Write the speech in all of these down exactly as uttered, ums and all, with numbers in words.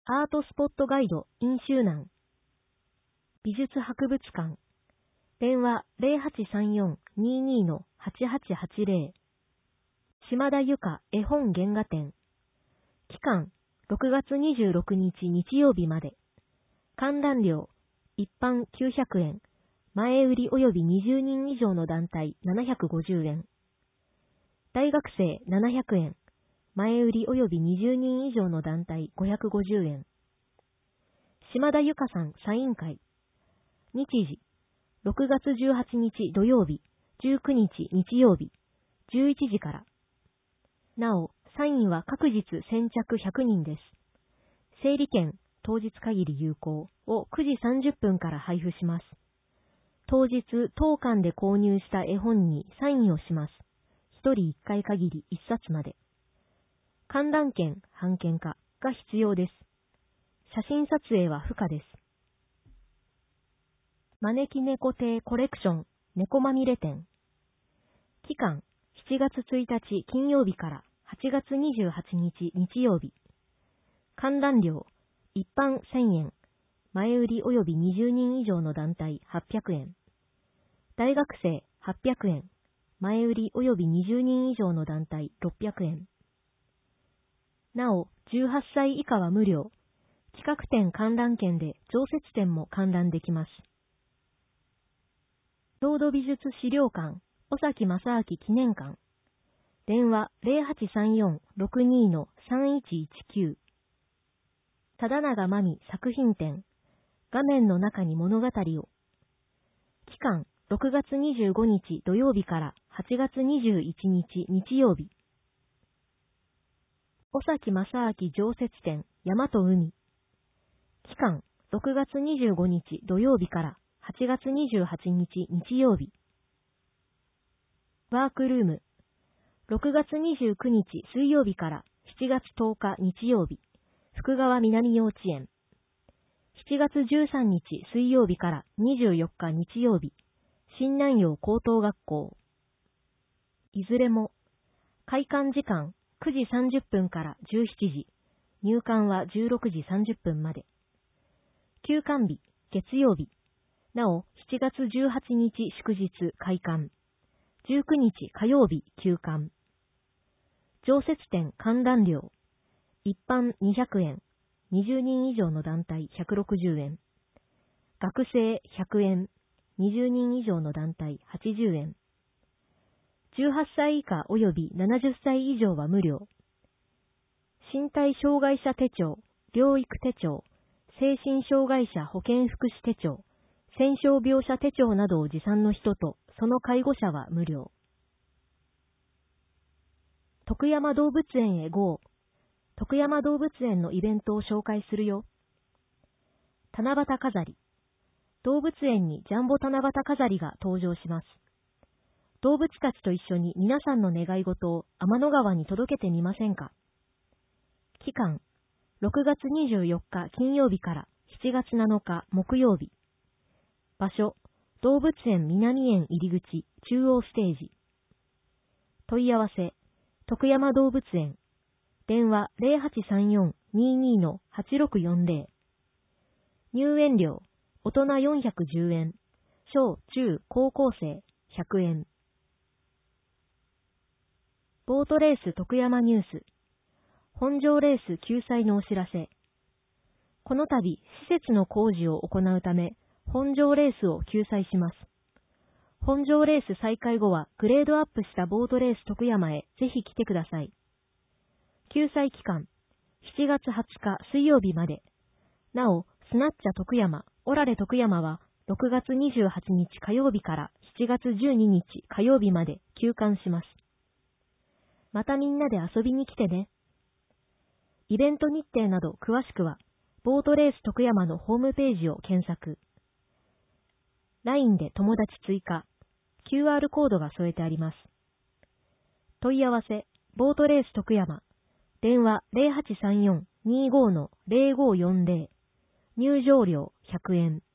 アートスポットガイド in 周南。美術博物館。電話 ゼロはちさんよん にーにー はちはちはちゼロ。島田由香絵本原画展。期間ろくがつにじゅうろくにち日曜日まで。観覧料一般きゅうひゃくえん。前売り及びにじゅうにん以上の団体ななひゃくごじゅうえん。大学生ななひゃくえん。前売り及びにじゅうにん以上の団体ごひゃくごじゅうえん。島田由香さんサイン会。日時ろくがつじゅうはちにち土曜日、じゅうくにち日曜日、じゅういちじから。なお、サインは各日先着ひゃくにんです。整理券、当日限り有効をくじさんじゅっぷんから配布します。当日、当館で購入した絵本にサインをします。ひとりいっかい限りいっさつまで。観覧券、半券化が必要です。写真撮影は不可です。招き猫亭コレクション猫まみれ展。期間しちがつついたち金曜日からはちがつにじゅうはちにち日曜日。観覧料一般せんえん。前売り及びにじゅうにん以上の団体はっぴゃくえん。大学生はっぴゃくえん。前売り及びにじゅうにん以上の団体ろっぴゃくえん。なお、じゅうはっさい以下は無料。企画展観覧券で常設展も観覧できます。郷土美術資料館、尾崎正明記念館。電話 ゼロはちさんよん ろくにー さんいちいちきゅう。忠永真美作品展。画面の中に物語を。期間ろくがつにじゅうごにち土曜日からはちがつにじゅういちにち日曜日。尾崎正明常設展山と海。期間ろくがつにじゅうごにち土曜日からはちがつにじゅうはちにち日曜日。ワークルーム。ろくがつにじゅうくにち水曜日からしちがつとおか日曜日。福川南幼稚園。しちがつじゅうさんにち水曜日からにじゅうよっか日曜日。新南陽高等学校。いずれも、開館時間くじさんじゅっぷんからじゅうしちじ。入館はじゅうろくじさんじゅっぷんまで。休館日、月曜日。なお、しちがつじゅうはちにち祝日開館。じゅうくにち火曜日休館。常設展観覧料。一般にひゃくえん。にじゅうにん以上の団体ひゃくろくじゅうえん。学生ひゃくえん。にじゅうにん以上の団体はちじゅうえん。じゅうはっさい以下及びななじゅっさい以上は無料。身体障害者手帳、療育手帳、精神障害者保健福祉手帳、戦傷病者手帳などを持参の人とその介護者は無料。徳山動物園へ ゴー。徳山動物園のイベントを紹介するよ。七夕飾り。動物園にジャンボ七夕飾りが登場します。動物たちと一緒に皆さんの願い事を天の川に届けてみませんか。期間ろくがつにじゅうよっか金曜日からしちがつなのか木曜日。場所動物園南園入り口中央ステージ。問い合わせ徳山動物園。電話 ゼロはちさんよん にーにー はちろくよんゼロ。入園料大人よんひゃくじゅうえん。小中高校生ひゃくえん。ボートレース徳山ニュース。本庄レース救済のお知らせ。この度、施設の工事を行うため、本庄レースを救済します。本庄レース再開後は、グレードアップしたボートレース徳山へぜひ来てください。救済期間、しちがつはつか水曜日まで。なお、スナッチャ徳山、オラレ徳山は、ろくがつにじゅうはちにち火曜日からしちがつじゅうににち火曜日まで休館します。またみんなで遊びに来てね。イベント日程など詳しくは、ボートレース徳山のホームページを検索。ライン で友達追加。キューアール コードが添えてあります。問い合わせ、ボートレース徳山。電話 ゼロはちさんよん にーごー ゼロごよんゼロ。入場料ひゃくえん。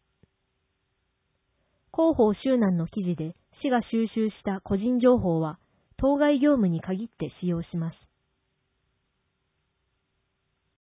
広報周南の記事で市が収集した個人情報は、当該業務に限って使用します。